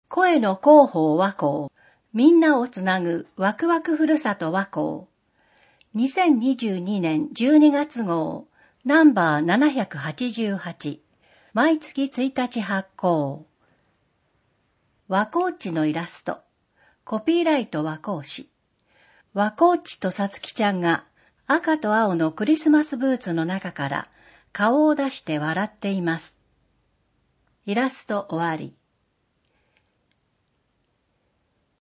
声の広報和光、みんなをつなぐワクワクふるさと和光。2022年12月号、ナンバー788、毎月1日発行。和光地のイラスト、コピーライト和光市。和光地とさつきちゃんが赤と青のクリスマスブーツの中から顔を出して笑っています。イラスト終わり。